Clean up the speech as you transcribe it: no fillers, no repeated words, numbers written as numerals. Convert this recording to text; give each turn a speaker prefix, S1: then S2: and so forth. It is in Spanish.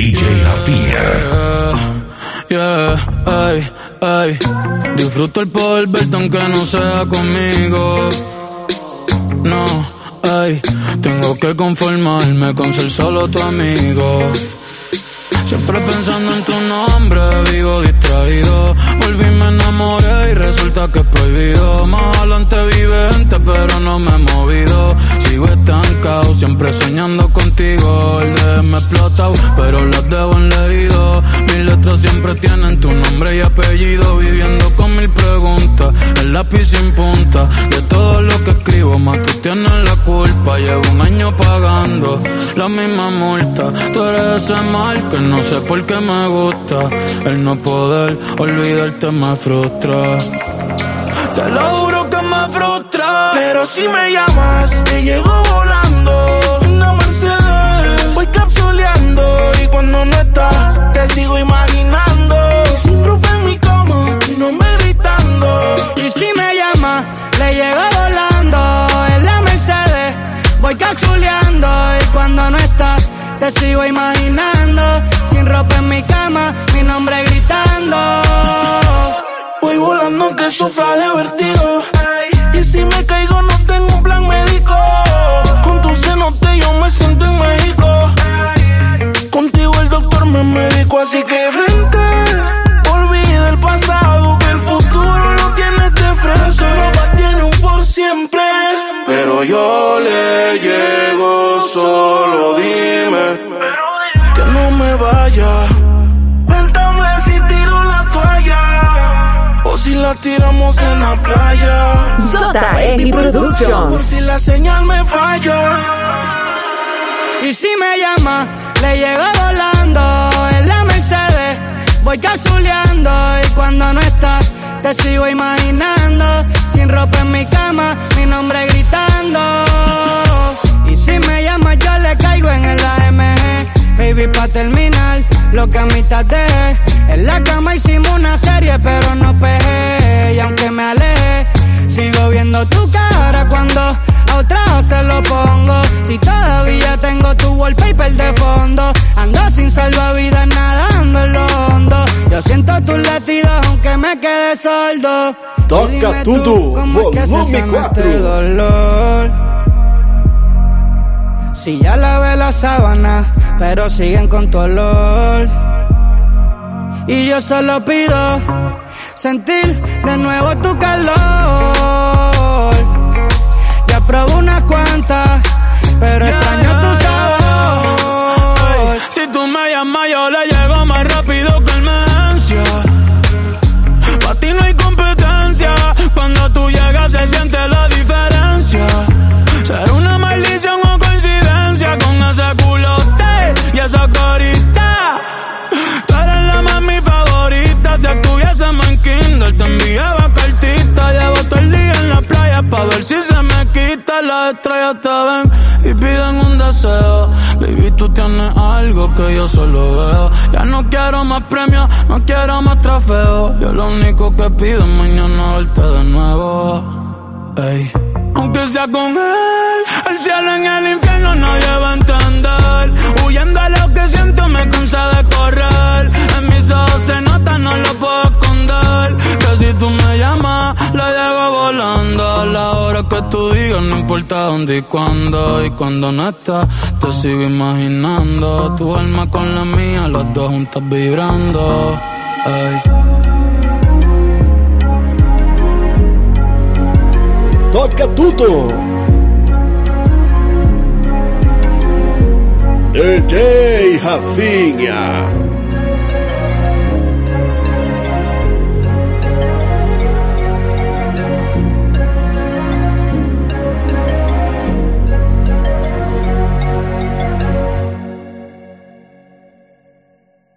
S1: DJ Javier.
S2: Ay, ay. Disfruto el poder verte aunque no sea conmigo. No, ay. Tengo que conformarme con ser solo tu amigo. Siempre pensando en tu nombre, vivo distraído. Volví, me enamoré y resulta que es prohibido. Más adelante vive gente, pero no me he movido. Sigo estancado, siempre soñando contigo. El de me explotado, pero las dejo en leído. Mis letras siempre tienen tu nombre y apellido. Viviendo con mil preguntas, el lápiz sin punta. De todo lo que escribo, más tú tienes la culpa. Llevo un año pagando la misma multa. Tú eres ese mal que no sé por qué me gusta. El no poder olvidarte me frustra. Te lo juro que me frustra.
S3: Pero si me llamas, te llego volando. Una Mercedes, voy capsuleando. Y cuando no estás, te sigo imaginando. Y sin ropa en mi cama, mi nombre gritando.
S4: Y si me llamas, le llego volando. En la Mercedes, voy capsuleando. Y cuando no estás, te sigo imaginando. Sin ropa en mi cama, mi nombre gritando.
S3: Voy volando aunque sufra de vertigo. Y si me caigo no tengo un plan médico. Con tu cenote yo me siento en México. Contigo el doctor me medicó. Así que frente, olvida el pasado, que el futuro lo tienes de frente. Solo tiene un por siempre. Pero yo le llego, solo dime que no me vaya. Cuéntame si tiro la toalla o si la tiramos en la playa.
S5: JR Productions.
S3: Por si la señal me falla.
S4: Y si me llama, le llego volando. En la Mercedes, voy capsuleando. Y cuando no estás, te sigo imaginando. Sin ropa en mi cama, mi nombre gritando. Y si me llama, yo le caigo en el AMG. Baby, pa' terminar, lo que a mitad dejé. En la cama hicimos una serie, pero no pegué. Y aunque me alejé, sigo viendo tu cara cuando a otra se lo pongo. Si todavía tengo tu wallpaper de fondo. Ando sin salvavidas nadando en lo hondo. Yo siento tus latidos aunque me quede sordo.
S6: Toca tudo, volume 4.
S4: Si ya lavé la sábana, pero siguen con tu olor. Y yo solo pido sentir de nuevo tu calor. Ya probé unas cuantas, pero extraño tu sabor.
S2: Si tú me llamas, yo le llego más rápido que emergencia. Pa' ti no hay competencia. Cuando tú llegas se siente la diferencia. Será una maldición o coincidencia con ese culote y esa carita. Tú eres la mami favorita. Si estuviésemos en kinder te enviaba cartita. Llevo todo el día en la playa pa' ver si se me quita. Las estrellas te ven y piden un deseo. Baby, tú tienes algo que yo solo veo. Ya no quiero más premios, no quiero más trofeos. Yo lo único que pido es mañana verte de nuevo. Ey. Aunque sea con él, el cielo en el infierno nadie va a entender. Huyendo a lo que siento me cansa de correr. En mis ojos se nota, no lo puedo esconder. Que si tú me llamas, la llego volando. A la hora que tú digas, no importa dónde y cuándo. Y cuando no estás, te sigo imaginando. Tu alma con la mía, las dos juntas vibrando. Ay.
S6: Toca tudo. DJ Rafinha.